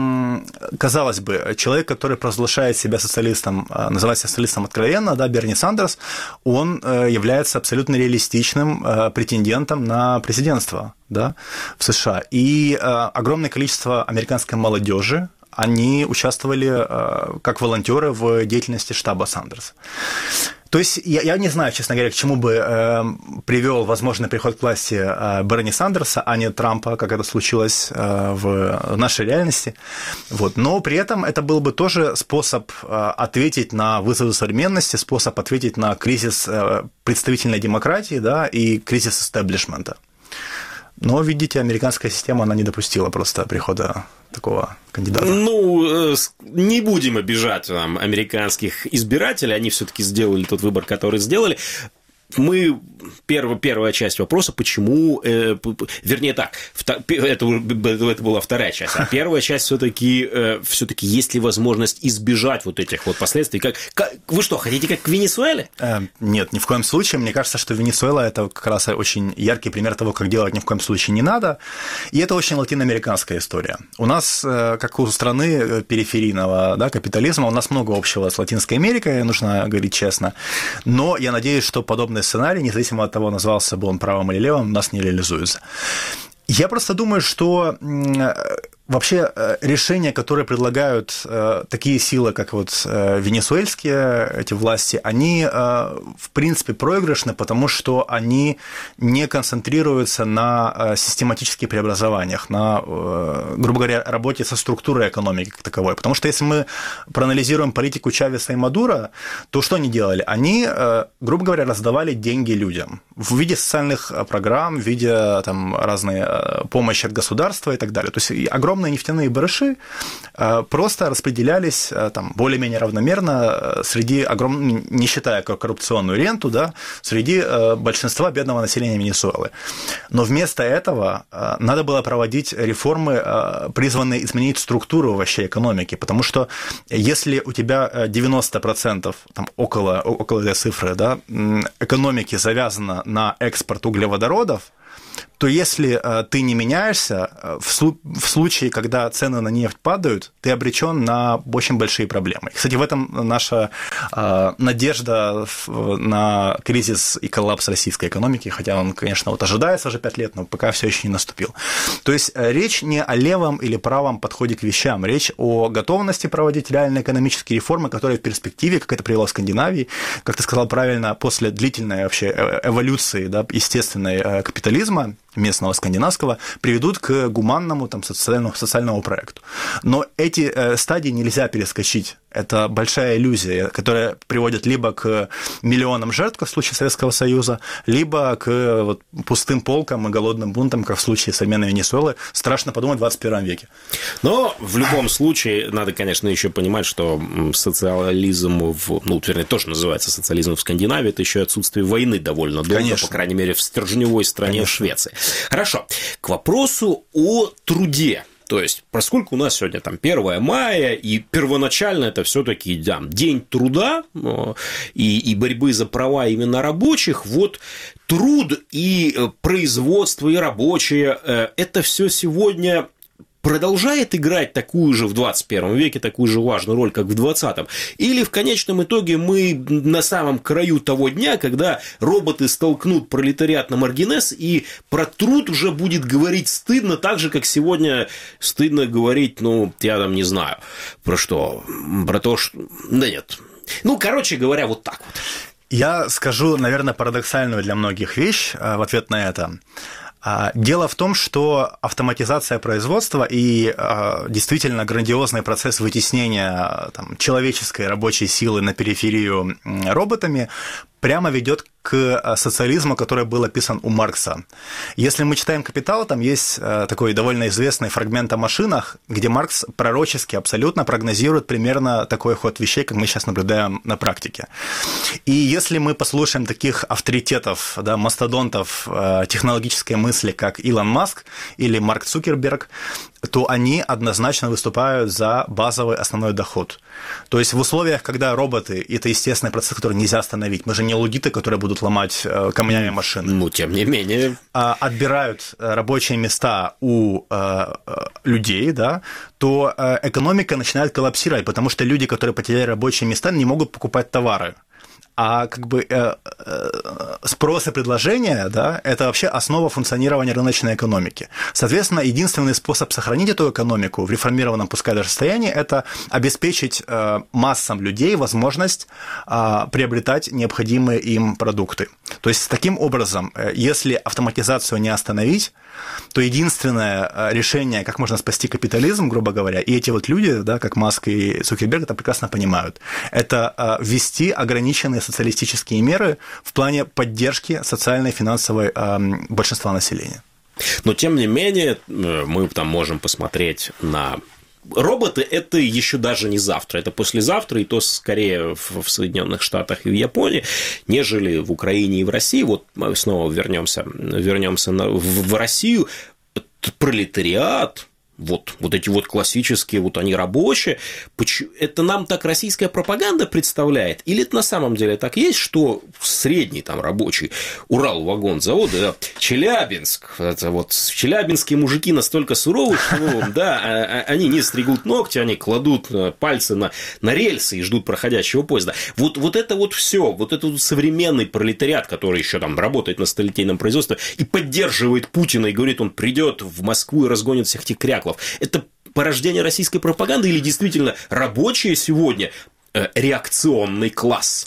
казалось бы, человек, который провозглашает себя социалистом, называет себя социалистом откровенно, да, Берни Сандерс, он является абсолютно реалистичным претендентом на президентство, да, в США. И огромное количество американской молодежи, они участвовали как волонтеры в деятельности штаба Сандерса. То есть я, я не знаю, честно говоря, к чему бы э, привел возможный приход к власти э, Берни Сандерса, а не Трампа, как это случилось э, в нашей реальности. Вот. Но при этом это был бы тоже способ э, ответить на вызовы современности, способ ответить на кризис э, представительной демократии, да, и кризис истеблишмента. Но, видите, американская система, она не допустила просто прихода такого кандидата. Ну, не будем обижать нам американских избирателей, они все-таки сделали тот выбор, который сделали. Мы, первая, первая часть вопроса, почему, э, вернее так, это, это была вторая часть, а первая часть все-таки, э, все-таки есть ли возможность избежать вот этих вот последствий? Как, как, вы что, хотите как в Венесуэле? Э, нет, ни в коем случае. Мне кажется, что Венесуэла – это как раз очень яркий пример того, как делать ни в коем случае не надо. И это очень латиноамериканская история. У нас, э, как у страны периферийного, да, капитализма, у нас много общего с Латинской Америкой, нужно говорить честно. Но я надеюсь, что подобные сценарий, независимо от того, назывался бы он правым или левым, у нас не реализуется. Я просто думаю, что вообще решения, которые предлагают такие силы, как вот венесуэльские эти власти, они в принципе проигрышны, потому что они не концентрируются на систематических преобразованиях, на, грубо говоря, работе со структурой экономики как таковой. Потому что если мы проанализируем политику Чавеса и Мадуро, то что они делали? Они, грубо говоря, раздавали деньги людям в виде социальных программ, в виде там, разной помощи от государства и так далее. То есть огромные нефтяные барыши просто распределялись там, более-менее равномерно среди огромной, не считая коррупционную ренту, да, среди большинства бедного населения Венесуэлы. Но вместо этого надо было проводить реформы, призванные изменить структуру вообще экономики, потому что если у тебя девяносто процентов, там, около, около этой цифры, да, экономики завязано на экспорт углеводородов, то если э, ты не меняешься, э, в, слу- в случае, когда цены на нефть падают, ты обречен на очень большие проблемы. Кстати, в этом наша э, надежда на кризис и коллапс российской экономики, хотя он, конечно, вот ожидается уже пять лет, но пока все еще не наступил. То есть речь не о левом или правом подходе к вещам, речь о готовности проводить реальные экономические реформы, которые в перспективе, как это привело в Скандинавии, как ты сказал правильно, после длительной вообще эволюции, да, естественной капитализма, местного скандинавского, приведут к гуманному там, социальному, социальному проекту. Но эти э, стадии нельзя перескочить. Это большая иллюзия, которая приводит либо к миллионам жертв, как в случае Советского Союза, либо к вот, пустым полкам и голодным бунтам, как в случае современной Венесуэлы. Страшно подумать в двадцать первом веке. Но в любом случае надо, конечно, еще понимать, что социализм, в, ну, вернее, то, что называется социализм в Скандинавии, это еще отсутствие войны довольно долго, конечно. По крайней мере, в стержневой стране, конечно. В Швеции. Хорошо. К вопросу о труде. То есть, поскольку у нас сегодня там первое мая, и первоначально это все-таки да, день труда и, и борьбы за права именно рабочих, вот труд и производство, и рабочие, это все сегодня продолжает играть такую же в двадцать первом веке, такую же важную роль, как в двадцатом? Или в конечном итоге мы на самом краю того дня, когда роботы столкнут пролетариат на маргинес, и про труд уже будет говорить стыдно, так же, как сегодня стыдно говорить, ну, я там не знаю, про что, про то, что... Да нет. Ну, короче говоря, вот так вот. Я скажу, наверное, парадоксальную для многих вещь в ответ на это. Дело в том, что автоматизация производства и действительно грандиозный процесс вытеснения там, человеческой рабочей силы на периферию роботами прямо ведет к социализму, который был описан у Маркса. Если мы читаем «Капитал», там есть такой довольно известный фрагмент о машинах, где Маркс пророчески абсолютно прогнозирует примерно такой ход вещей, как мы сейчас наблюдаем на практике. И если мы послушаем таких авторитетов, да, мастодонтов технологической мысли, как Илон Маск или Марк Цукерберг, то они однозначно выступают за базовый основной доход. То есть в условиях, когда роботы – это естественный процесс, который нельзя остановить, мы же не лудиты, которые будут ломать камнями машины. Ну, тем не менее. Отбирают рабочие места у людей, да, то экономика начинает коллапсировать, потому что люди, которые потеряли рабочие места, не могут покупать товары. А как бы э, э, спрос и предложение, да, это вообще основа функционирования рыночной экономики. Соответственно, единственный способ сохранить эту экономику в реформированном, пускай даже состоянии, это обеспечить э, массам людей возможность э, приобретать необходимые им продукты. То есть, таким образом, э, если автоматизацию не остановить, то единственное решение, как можно спасти капитализм, грубо говоря, и эти вот люди, да, как Маск и Цукерберг, это прекрасно понимают, это ввести ограниченные социалистические меры в плане поддержки социальной и финансовой большинства населения. Но, тем не менее, мы там можем посмотреть на... Роботы – это еще даже не завтра, это послезавтра, и то скорее в Соединенных Штатах и в Японии, нежели в Украине и в России. Вот мы снова вернемся, вернемся на, в, в Россию. Пролетариат, вот, вот эти вот классические, вот они рабочие, это нам так российская пропаганда представляет? Или это на самом деле так есть, что средний там рабочий Уралвагонзавода, да, Челябинск, это вот челябинские мужики настолько суровы, что да, они не стригут ногти, они кладут пальцы на, на рельсы и ждут проходящего поезда. Вот, вот это вот все, вот этот вот современный пролетариат, который еще там работает на сталелитейном производстве и поддерживает Путина и говорит, он придет в Москву и разгонит всех этих кряклов. Это порождение российской пропаганды или действительно рабочие сегодня э, реакционный класс?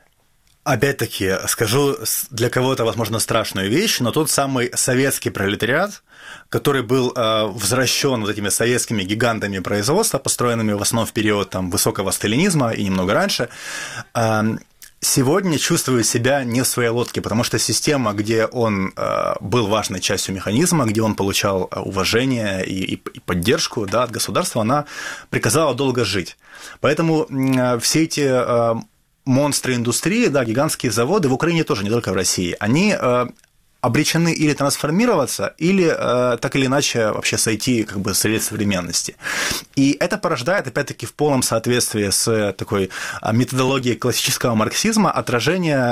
Опять-таки, скажу для кого-то, возможно, страшную вещь, но тот самый советский пролетариат, который был э, возвращен вот этими советскими гигантами производства, построенными в основном в период там, высокого сталинизма и немного раньше, э, сегодня чувствует себя не в своей лодке, потому что система, где он э, был важной частью механизма, где он получал уважение и, и, и поддержку, да, от государства, она приказала долго жить. Поэтому э, все эти э, монстры индустрии, да, гигантские заводы в Украине тоже, не только в России, они э, обречены или трансформироваться, или э, так или иначе вообще сойти как бы с рельс современности. И это порождает, опять-таки, в полном соответствии с такой методологией классического марксизма отражение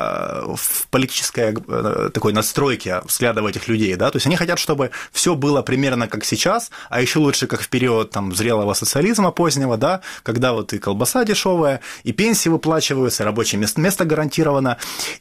э, в политической э, такой настройке взглядов этих людей. Да? То есть они хотят, чтобы все было примерно как сейчас, а еще лучше, как в период там, зрелого социализма позднего, да? Когда вот и колбаса дешевая, и пенсии выплачиваются, и рабочее место, место гарантировано.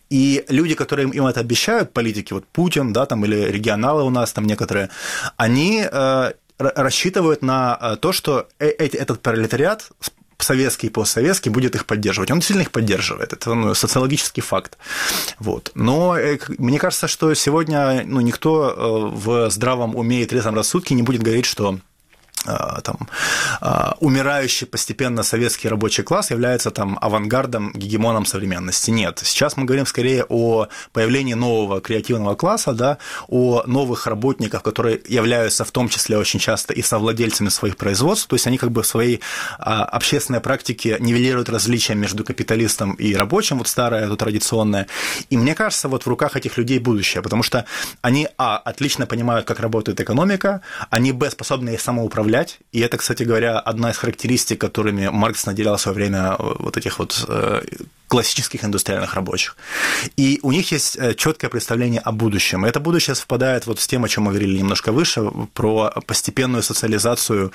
И люди, которые им это обещают, политики, вот Путин, да, там, или регионалы у нас там некоторые, они э, рассчитывают на то, что э- этот пролетариат советский и постсоветский будет их поддерживать. Он действительно их поддерживает. Это ну, социологический факт. Вот. Но э, мне кажется, что сегодня ну, никто в здравом уме и трезвом рассудке не будет говорить, что там, умирающий постепенно советский рабочий класс является там авангардом, гегемоном современности. Нет. Сейчас мы говорим скорее о появлении нового креативного класса, да, о новых работниках, которые являются в том числе очень часто и совладельцами своих производств, то есть они как бы в своей общественной практике нивелируют различия между капиталистом и рабочим, вот старое, это традиционное. И мне кажется, вот в руках этих людей будущее, потому что они, а, отлично понимают, как работает экономика, они, б, способны ей самоуправлять. И это, кстати говоря, одна из характеристик, которыми Маркс наделял в свое время вот этих вот классических индустриальных рабочих. И у них есть четкое представление о будущем. И это будущее совпадает вот с тем, о чем мы говорили немножко выше, про постепенную социализацию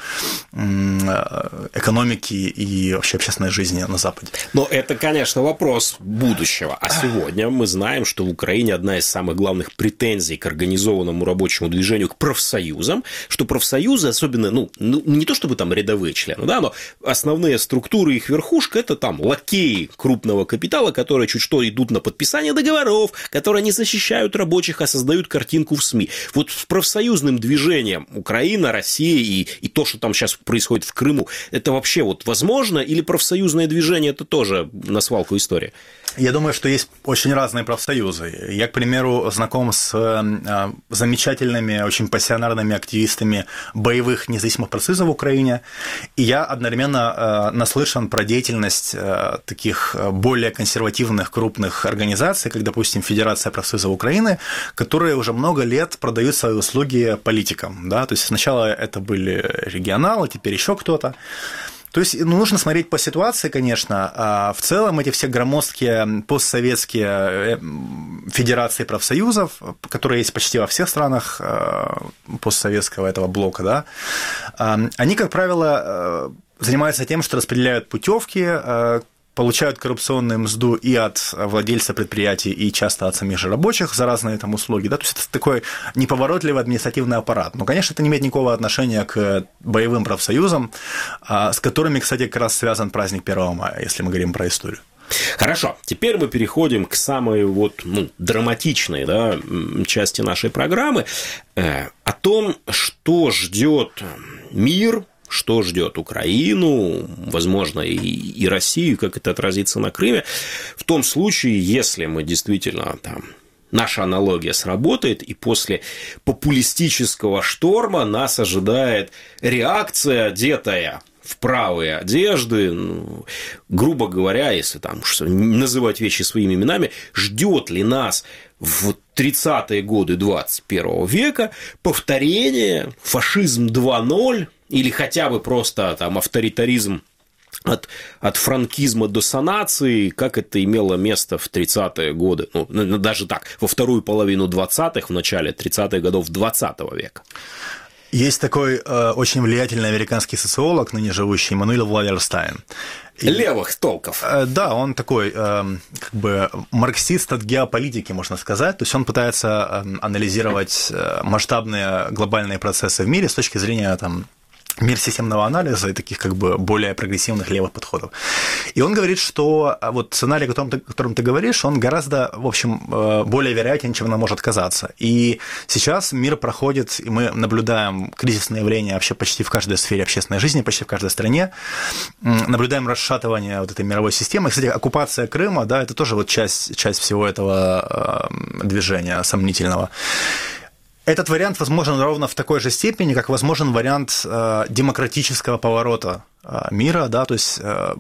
экономики и вообще общественной жизни на Западе. Но это, конечно, вопрос будущего. А сегодня мы знаем, что в Украине одна из самых главных претензий к организованному рабочему движению, к профсоюзам, что профсоюзы, особенно, ну, не то чтобы там рядовые члены, да, но основные структуры, их верхушка, это там лакеи крупного капитала, которые чуть что идут на подписание договоров, которые не защищают рабочих, а создают картинку в СМИ. Вот с профсоюзным движением Украина, Россия и, и то, что там сейчас происходит в Крыму, это вообще вот возможно? Или профсоюзное движение – это тоже на свалку история? Я думаю, что есть очень разные профсоюзы. Я, к примеру, знаком с замечательными, очень пассионарными активистами боевых независимых профсоюзов в Украине, и я одновременно наслышан про деятельность таких более консервативных крупных организаций, как, допустим, Федерация профсоюзов Украины, которые уже много лет продают свои услуги политикам. Да? То есть сначала это были регионалы, теперь еще кто-то. То есть, ну, нужно смотреть по ситуации, конечно, а в целом эти все громоздкие постсоветские федерации профсоюзов, которые есть почти во всех странах постсоветского этого блока, да, они, как правило, занимаются тем, что распределяют путевки, получают коррупционную мзду и от владельца предприятий, и часто от самих же рабочих за разные там услуги. Да? То есть это такой неповоротливый административный аппарат. Но, конечно, это не имеет никакого отношения к боевым профсоюзам, с которыми, кстати, как раз связан праздник первого мая, если мы говорим про историю. Хорошо, теперь мы переходим к самой вот, ну, драматичной, да, части нашей программы, э, о том, что ждет мир, что ждет Украину, возможно, и, и Россию, как это отразится на Крыме, в том случае, если мы действительно там, наша аналогия сработает, и после популистического шторма нас ожидает реакция, одетая в правые одежды, ну, грубо говоря, если там что, называть вещи своими именами, ждет ли нас в тридцатые годы двадцать первого века повторение фашизм два ноль, или хотя бы просто там авторитаризм от, от франкизма до санации, как это имело место в тридцатые годы, ну, даже так, во вторую половину двадцатых, в начале тридцатых годов двадцатого века. Есть такой э, очень влиятельный американский социолог, ныне живущий, Эммануэль Валерстайн. И, левых толков. Э, да, он такой, э, как бы, марксист от геополитики, можно сказать. То есть он пытается э, анализировать масштабные глобальные процессы в мире с точки зрения там, мир системного анализа и таких как бы более прогрессивных левых подходов. И он говорит, что вот сценарий, о котором ты, о котором ты говоришь, он гораздо, в общем, более вероятен, чем он может казаться. И сейчас мир проходит, и мы наблюдаем кризисные явления вообще почти в каждой сфере общественной жизни, почти в каждой стране. Наблюдаем расшатывание вот этой мировой системы. Кстати, оккупация Крыма, да, это тоже вот часть, часть всего этого движения сомнительного. Этот вариант возможен ровно в такой же степени, как возможен вариант э, демократического поворота э, мира, да, то есть э,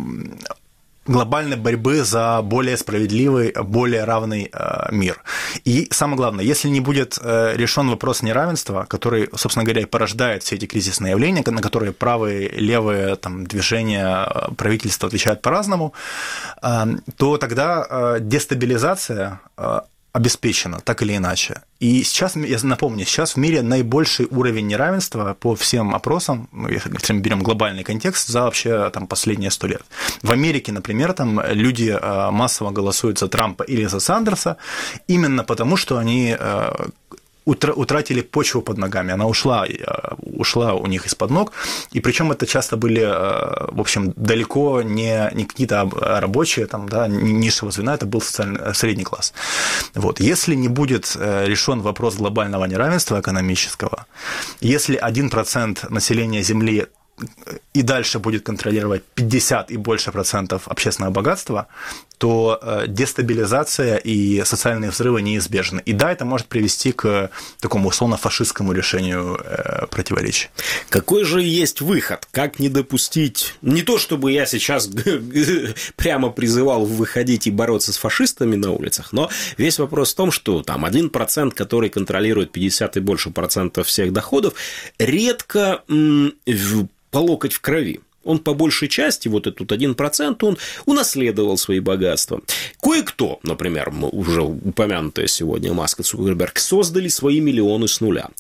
глобальной борьбы за более справедливый, более равный э, мир. И самое главное, если не будет э, решен вопрос неравенства, который, собственно говоря, и порождает все эти кризисные явления, на которые правые, левые там, движения правительства отвечают по-разному, э, то тогда э, дестабилизация э, обеспечено, так или иначе. И сейчас, я напомню, сейчас в мире наибольший уровень неравенства по всем опросам, если мы берем глобальный контекст, за вообще там, последние сто лет. В Америке, например, там люди массово голосуют за Трампа или за Сандерса именно потому, что они утратили почву под ногами, она ушла, ушла у них из-под ног, и причем это часто были, в общем, далеко не, не какие-то рабочие, там, да, низшего звена, это был социальный, средний класс. Вот. Если не будет решен вопрос глобального неравенства экономического, если один процент населения Земли и дальше будет контролировать пятьдесят и больше процентов общественного богатства, то дестабилизация и социальные взрывы неизбежны. И да, это может привести к такому условно-фашистскому решению противоречий. Какой же есть выход? Как не допустить... Не то, чтобы я сейчас прямо призывал выходить и бороться с фашистами на улицах, но весь вопрос в том, что там один процент, который контролирует пятьдесят и больше процентов всех доходов, редко по локоть в крови. Он по большей части, вот этот один процент, он унаследовал свои богатства. Кое-кто, например, уже упомянутые сегодня Маск и Цукерберг, создали свои миллионы с нуля.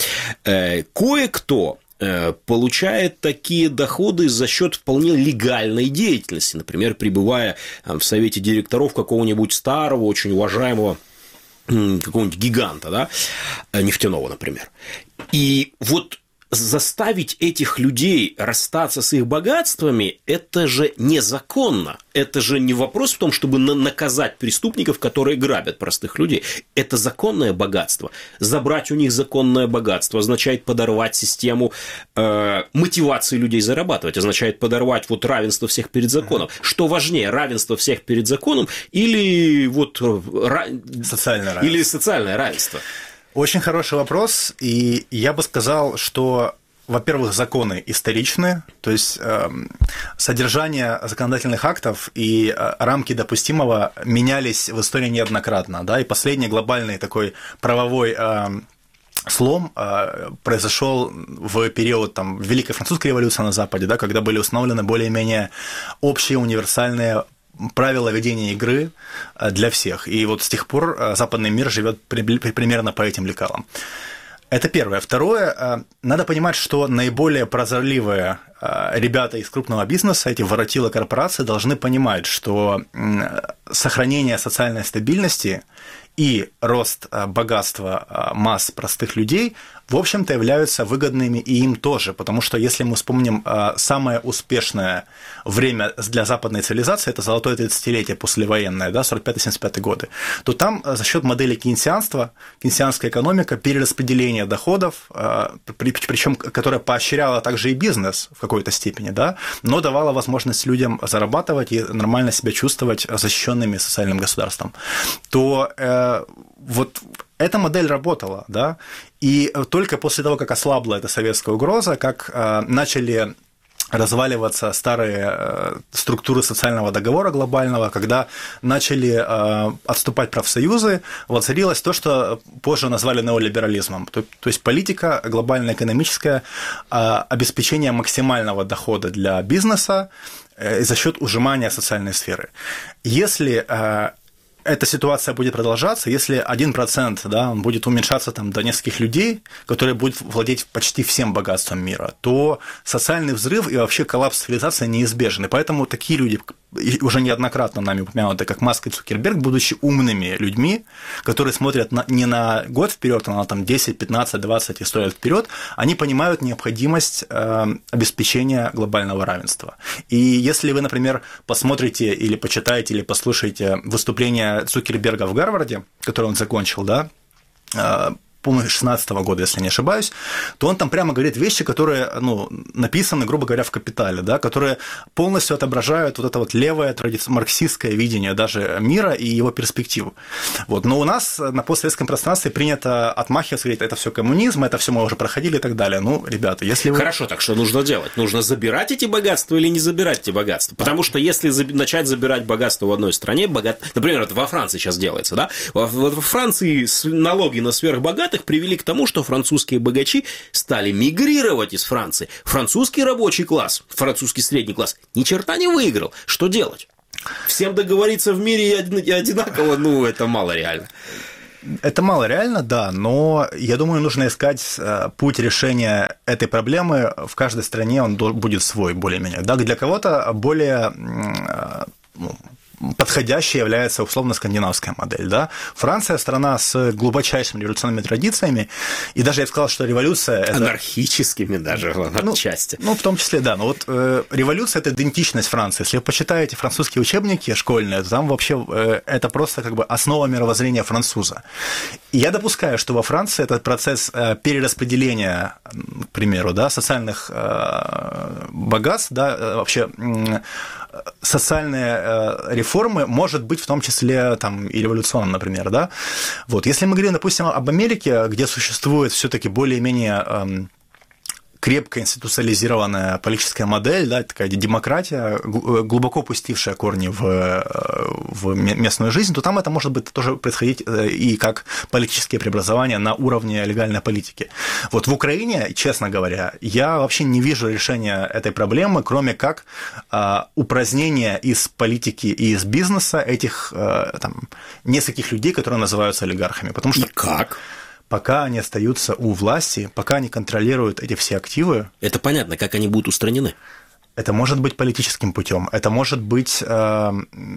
Кое-кто получает такие доходы за счет вполне легальной деятельности, например, пребывая в совете директоров какого-нибудь старого, очень уважаемого какого-нибудь гиганта, да, нефтяного, например. И вот заставить этих людей расстаться с их богатствами – это же незаконно. Это же не вопрос в том, чтобы наказать преступников, которые грабят простых людей. Это законное богатство. Забрать у них законное богатство означает подорвать систему э, мотивации людей зарабатывать, означает подорвать вот равенство всех перед законом. Что важнее, равенство всех перед законом или вот ра... социальное равенство? Или социальное равенство? Очень хороший вопрос, и я бы сказал, что, во-первых, законы историчны, то есть э, содержание законодательных актов и э, рамки допустимого менялись в истории неоднократно, да, и последний глобальный такой правовой э, слом э, произошел в период там, Великой Французской революции на Западе, да, когда были установлены более-менее общие универсальные правила ведения игры для всех. И вот с тех пор западный мир живет примерно по этим лекалам. Это первое. Второе, надо понимать, что наиболее прозорливые ребята из крупного бизнеса, эти воротилы корпорации, должны понимать, что сохранение социальной стабильности и рост богатства масс простых людей, в общем-то, являются выгодными и им тоже, потому что если мы вспомним самое успешное время для западной цивилизации, это золотое тридцатилетие послевоенное, да, сорок пятый — семьдесят пятый годы, то там за счет модели кейнсианства, кейнсианская экономика, перераспределение доходов, причем которая поощряла также и бизнес в какой-то степени, да, но давала возможность людям зарабатывать и нормально себя чувствовать защищенными социальным государством, то э, вот эта модель работала, да, и только после того, как ослабла эта советская угроза, как э, начали разваливаться старые структуры социального договора глобального, когда начали отступать профсоюзы, воцарилось то, что позже назвали неолиберализмом. То, то есть политика глобальная экономическая обеспечения максимального дохода для бизнеса за счет ужимания социальной сферы. Если эта ситуация будет продолжаться, если один процент, да, он будет уменьшаться там, до нескольких людей, которые будут владеть почти всем богатством мира, то социальный взрыв и вообще коллапс цивилизации неизбежны. Поэтому такие люди, уже неоднократно нами упомянуты, как Маск и Цукерберг, будучи умными людьми, которые смотрят на, не на год вперед, а на там, десять, пятнадцать, двадцать историй вперед, они понимают необходимость э, обеспечения глобального равенства. И если вы, например, посмотрите или почитаете, или послушаете выступление Цукерберга в Гарварде, которое он закончил, да, э, по-моему, шестнадцатого года, если не ошибаюсь, то он там прямо говорит вещи, которые, ну, написаны, грубо говоря, в «Капитале», да, которые полностью отображают вот это вот левое марксистское видение даже мира и его перспектив. Вот. Но у нас на постсоветском пространстве принято отмахиваться, говорить, это все коммунизм, это все мы уже проходили и так далее. Ну, ребята, если вы... Хорошо, так что нужно делать? Нужно забирать эти богатства или не забирать эти богатства? Потому что если начать забирать богатство в одной стране, богат... например, это во Франции сейчас делается, да, во Франции налоги на сверхбогатых привели к тому, что французские богачи стали мигрировать из Франции. Французский рабочий класс, французский средний класс ни черта не выиграл. Что делать? Всем договориться в мире одинаково, ну, это мало реально. Это мало реально, да, но я думаю, нужно искать путь решения этой проблемы. В каждой стране он будет свой, более-менее. Да, для кого-то более... Ну, подходящей является условно-скандинавская модель. Да? Франция – страна с глубочайшими революционными традициями, и даже я бы сказал, что революция… Это... Анархическими даже, ну, отчасти. Ну, в том числе, да. Но вот э, революция – это идентичность Франции. Если вы почитаете французские учебники школьные, то там вообще э, это просто как бы основа мировоззрения француза. И я допускаю, что во Франции этот процесс э, перераспределения, к примеру, да, социальных э, богатств, да, э, вообще э, социальные э, реформы может быть в том числе там, и революционным, например. Да? Вот. Если мы говорим, допустим, об Америке, где существует все-таки более-менее… Э, крепко институциализированная политическая модель, да, такая демократия, глубоко пустившая корни в, в местную жизнь, то там это может быть тоже происходить и как политические преобразования на уровне легальной политики. Вот в Украине, честно говоря, я вообще не вижу решения этой проблемы, кроме как упразднения из политики и из бизнеса этих там, нескольких людей, которые называются олигархами. Потому что... И как? Пока они остаются у власти, пока они контролируют эти все активы. Это понятно, как они будут устранены. Это может быть политическим путем, это может быть э,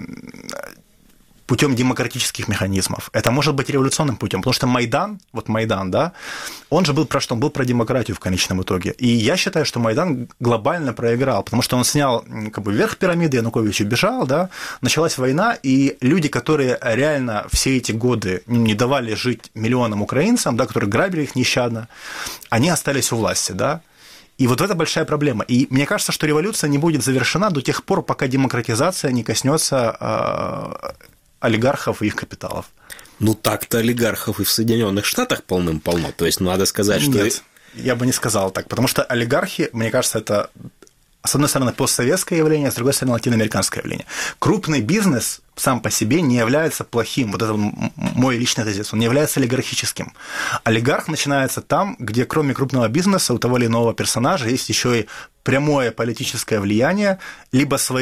путем демократических механизмов, это может быть революционным путем, потому что Майдан, вот Майдан, да, он же был про что? Он был про демократию в конечном итоге. И я считаю, что Майдан глобально проиграл, потому что он снял как бы верх пирамиды, Янукович убежал, да, началась война, и люди, которые реально все эти годы не давали жить миллионам украинцам, да, которые грабили их нещадно, они остались у власти, да. И вот это большая проблема. И мне кажется, что революция не будет завершена до тех пор, пока демократизация не коснется э, олигархов и их капиталов. Ну, так-то олигархов и в Соединенных Штатах полным-полно. То есть, надо сказать, что... Нет, я бы не сказал так, потому что олигархи, мне кажется, это, с одной стороны, постсоветское явление, с другой стороны, латиноамериканское явление. Крупный бизнес сам по себе не является плохим. Вот это мой личный тезис. Он не является олигархическим. Олигарх начинается там, где кроме крупного бизнеса у того или иного персонажа есть еще и прямое политическое влияние, либо свои